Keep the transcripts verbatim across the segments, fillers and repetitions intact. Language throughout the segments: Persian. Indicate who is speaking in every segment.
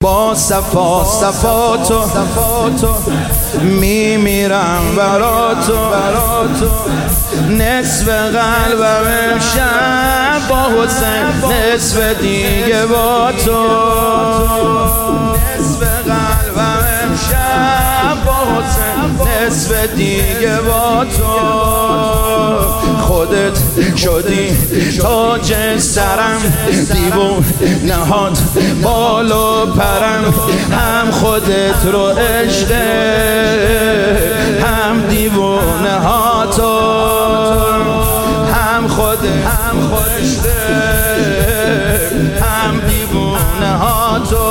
Speaker 1: با صفا صفا تو میمیرم برا تو نصف قلبم امشب با حسین، نصف دیگه با تو، نصف قلبم امشب با حسین، نصف دیگه با تو. خودت شدی تاج سرم، دیوون نهاد بالو پرم، هم خودت رو عشقه هم دیوونه ها تو، هم خودت هم خودشته هم دیوونه ها تو.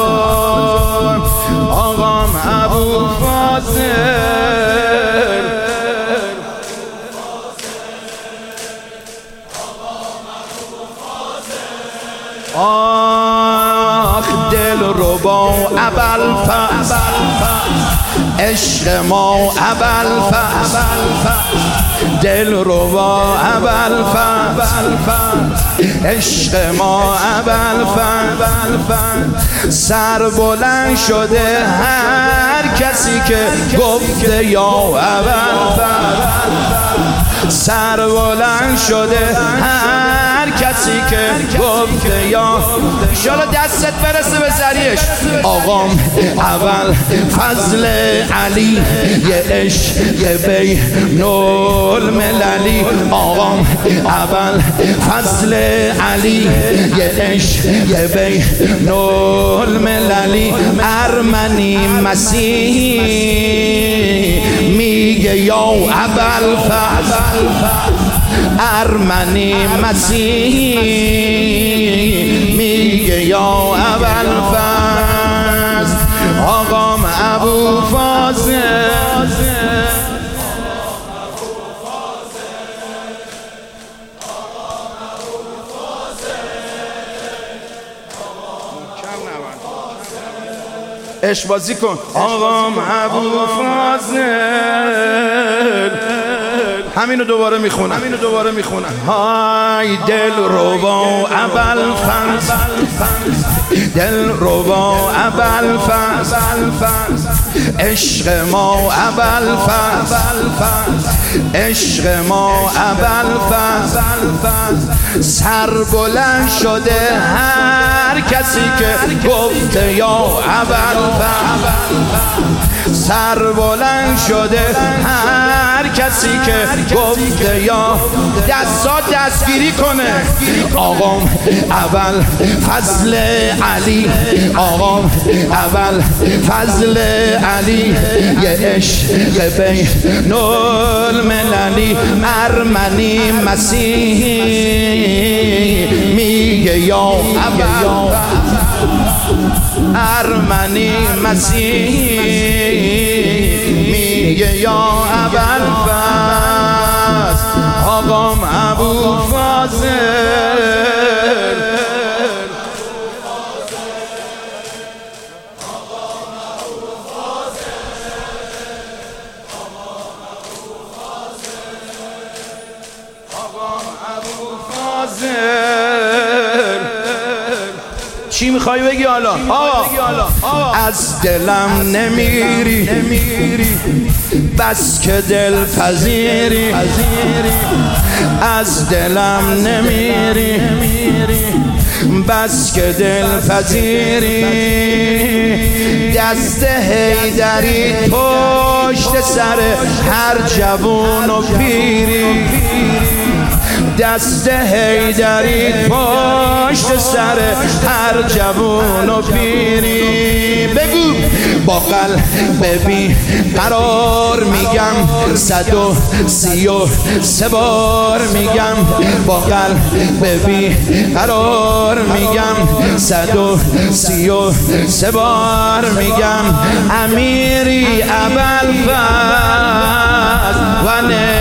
Speaker 1: آقام ابوالفاضل آخ دل رو با ابوالفضل، عشق ما ابوالفضل، دل رو با ابوالفضل، عشق ما ابوالفضل. سر بلند شده هر کسی که گفته یا ابوالفضل، سر بلند شده هر کسی که گفته یا. انشالله دستت برسه به ذریعش. آقام اول فضل علی، یه عشق بین المللی. آقام اول فضل علی، یه عشق بین المللی. ارمنی مسیحی میگه یا ابوالفضل، ارمنی مسیحی میگه یا ابوالفضل. آقام ابوالفاضل عشق بازی کن. آقام ابوالفاضل همینو دوباره میخونم، همینو دوباره میخونم. های دل رو با ابوالفضل، دل رو با ابوالفضل، عشق ما ابوالفضل، عشق ما ابوالفضل. سر بلند شده هر کسی که گفته یا ابوالفضل، سر بلند شده هر کسی که گفته یا. دستا دستگیری کنه. آقام اول فضل علی، آقام اول فضل علی، یه عشق بین المللی. ارمنی مسیحی میگه یا ابوالفضل، ارمنی مسیحی میگه یا ابوالفضل. آقام ابوالفاضل چی میخوای بگی حالا؟ آقا از دلم نمیری بس که دل پذیری، از دلم نمیری بس که دل پذیری. دست حیدری پشت سر هر جوون و پیری، دست حیدری پشت سر هر جوون و پیری. بگو با قلب بی قرار میگم، صد و سی و سه بار میگم. با قلب بی قرار میگم، صد و سی و سه بار میگم. امیری ابوالفضل و